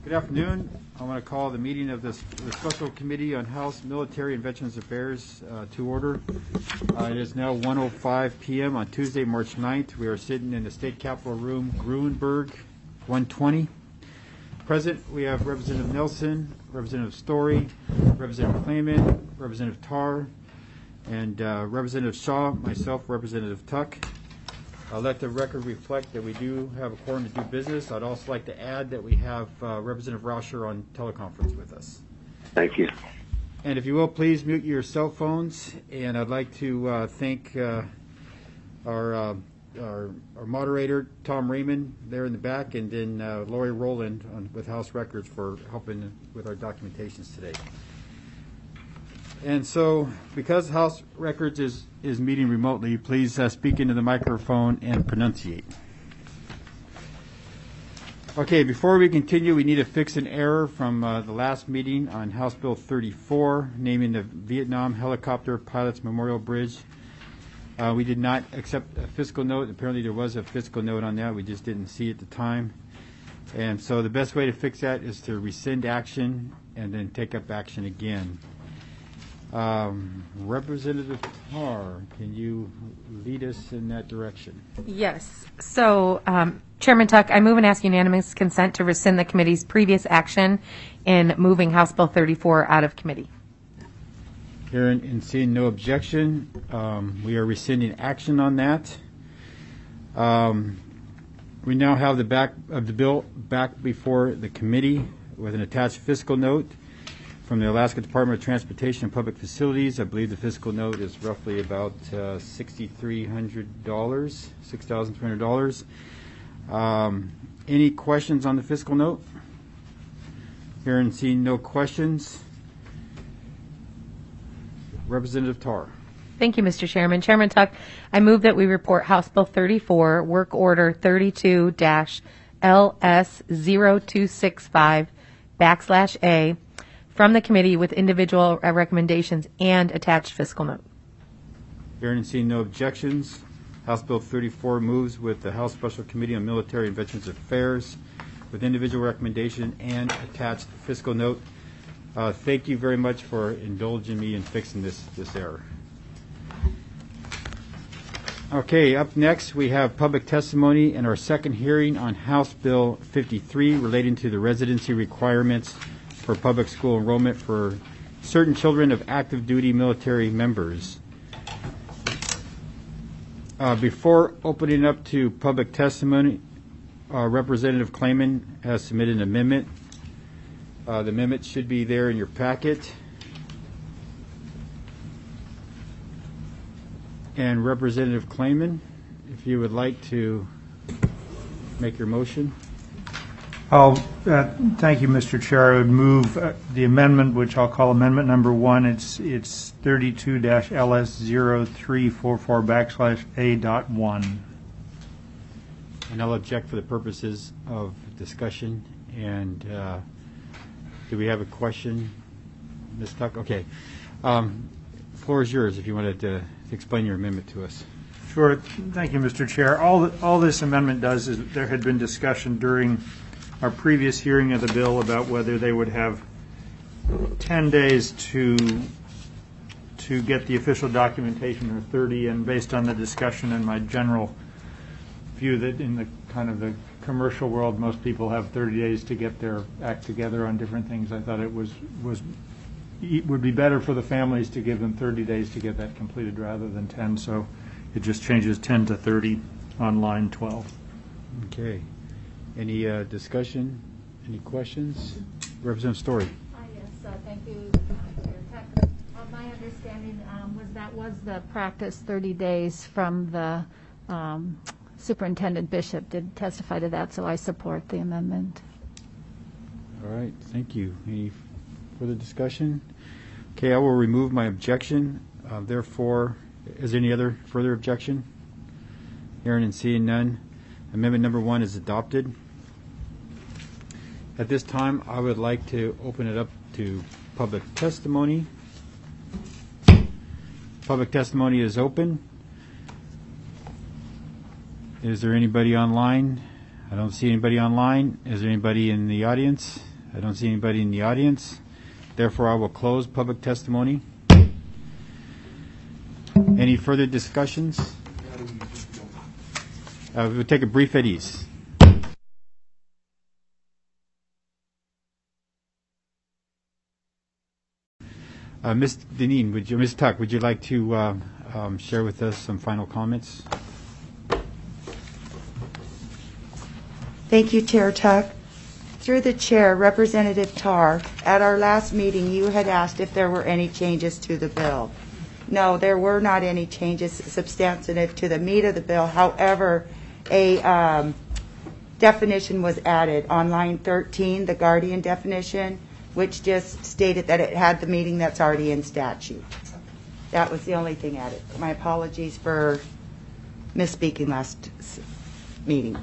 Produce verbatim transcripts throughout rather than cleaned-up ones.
Good afternoon. I want to call the meeting of this, the Special Committee on House, Military, and Veterans Affairs uh, to order. Uh, it is now one oh five p m on Tuesday, March ninth. We are sitting in the State Capitol Room, Gruenberg, one twenty. Present, we have Representative Nelson, Representative Story, Representative Clayman, Representative Tarr, and uh, Representative Shaw, myself, Representative Tuck. I'll let the record reflect that we do have a quorum to do business. I'd also like to add that we have uh, Representative Rauscher on teleconference with us. Thank you. And if you will, please mute your cell phones. And I'd like to uh, thank uh, our, uh, our our moderator, Tom Raymond, there in the back, and then uh, Lori Rowland on, with House Records for helping with our documentations today. And so, because House Records is, is meeting remotely, please uh, speak into the microphone and pronunciate. Okay, before we continue, we need to fix an error from uh, the last meeting on House Bill thirty-four, naming the Vietnam Helicopter Pilots Memorial Bridge. Uh, we did not accept a fiscal note. Apparently there was a fiscal note on that. We just didn't see it at the time. And so the best way to fix that is to rescind action and then take up action again. Um, Representative Tarr, can you lead us in that direction? Yes. So, um, Chairman Tuck, I move and ask unanimous consent to rescind the committee's previous action in moving House Bill thirty-four out of committee. Hearing and seeing no objection, um, we are rescinding action on that. Um, we now have the back of the bill back before the committee with an attached fiscal note from the Alaska Department of Transportation and Public Facilities. I believe the fiscal note is roughly about uh, six thousand three hundred dollars, six thousand three hundred dollars. Um, any questions on the fiscal note? Hearing and seeing no questions. Representative Tarr. Thank you, Mister Chairman. Chairman Tuck, I move that we report House Bill thirty-four, Work Order thirty-two L S zero two six five backslash A, from the committee with individual uh, recommendations and attached fiscal note. Hearing and seeing no objections, House Bill thirty-four moves with the House Special Committee on Military and Veterans Affairs with individual recommendation and attached fiscal note. Uh, thank you very much for indulging me in fixing this, this error. Okay, up next we have public testimony and our second hearing on House Bill fifty-three relating to the residency requirements for public school enrollment for certain children of active duty military members. Uh, before opening up to public testimony, uh, Representative Clayman has submitted an amendment. Uh, the amendment should be there in your packet. And Representative Clayman, if you would like to make your motion. I'll, uh, thank you, Mister Chair. I would move uh, the amendment, which I'll call amendment number one. It's it's thirty-two L S zero three four four backslash A dot one. And I'll object for the purposes of discussion. And uh, do we have a question, Miz Tuck? Okay. Um, floor is yours if you wanted to explain your amendment to us. Sure. Thank you, Mister Chair. All that, all this amendment does is there had been discussion during our previous hearing of the bill about whether they would have ten days to to get the official documentation or thirty, and based on the discussion and my general view that in the kind of the commercial world most people have thirty days to get their act together on different things, I thought it was was it would be better for the families to give them thirty days to get that completed rather than ten, so it just changes ten to thirty on line twelve. Okay. Any uh, discussion? Any questions? Representative Story. Uh, yes, uh, thank you, uh, Chair Tuck. Uh, my understanding um, was that was the practice, thirty days from the um, Superintendent Bishop did testify to that, so I support the amendment. All right, thank you. Any further discussion? Okay, I will remove my objection. Uh, therefore, is there any other further objection? Hearing and seeing none, amendment number one is adopted. At this time, I would like to open it up to public testimony. Public testimony is open. Is there anybody online? I don't see anybody online. Is there anybody in the audience? I don't see anybody in the audience. Therefore, I will close public testimony. Any further discussions? Uh, We'll take a brief at ease. Uh, Miz Deneen, would you, Miz Tuck, would you like to uh, um, share with us some final comments? Thank you, Chair Tuck. Through the chair, Representative Tar, at our last meeting, you had asked if there were any changes to the bill. No, there were not any changes substantive to the meat of the bill. However, a um, definition was added on line thirteen, the guardian definition, which just stated that it had the meaning that's already in statute. That was the only thing added. My apologies for misspeaking last s- meeting.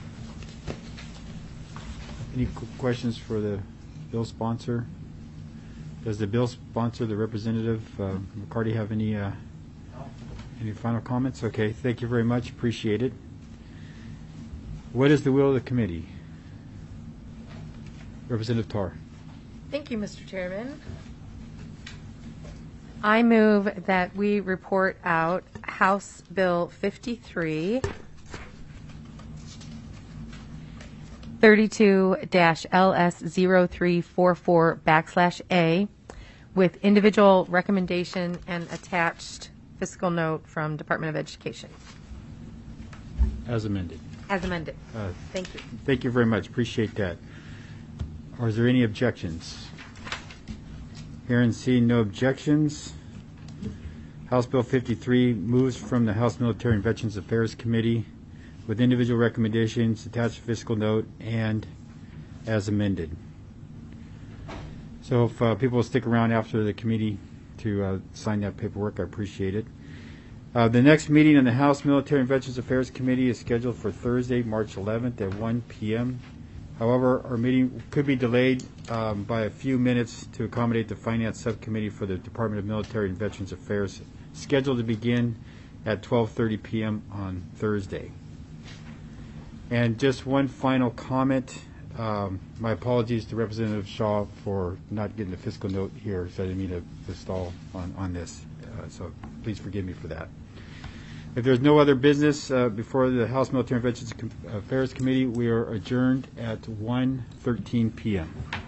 Any qu- questions for the bill sponsor? Does the bill sponsor, the representative, uh, McCarty, have any uh, any final comments? Okay, thank you very much. Appreciate it. What is the will of the committee? Representative Tar. Thank you, Mister Chairman. I move that we report out House Bill fifty-three, thirty-two L S zero three four four backslash A with individual recommendation and attached fiscal note from Department of Education As amended. as amended. Uh, Thank you. Thank you very much. Appreciate that. Or is there any objections? Hearing and seeing no objections, House Bill fifty-three moves from the House Military and Veterans Affairs Committee with individual recommendations, attached fiscal note, and as amended. So if uh, people will stick around after the committee to uh, sign that paperwork, I appreciate it. Uh, The next meeting in the House Military and Veterans Affairs Committee is scheduled for Thursday, March eleventh at one p.m. However, our meeting could be delayed um, by a few minutes to accommodate the Finance Subcommittee for the Department of Military and Veterans Affairs, scheduled to begin at twelve thirty p.m. on Thursday. And just one final comment. Um, My apologies to Representative Shaw for not getting the fiscal note here, so I didn't mean to to stall on, on this. Uh, So please forgive me for that. If there's no other business uh, before the House Military and Veterans Com- Affairs Committee, we are adjourned at one thirteen p.m.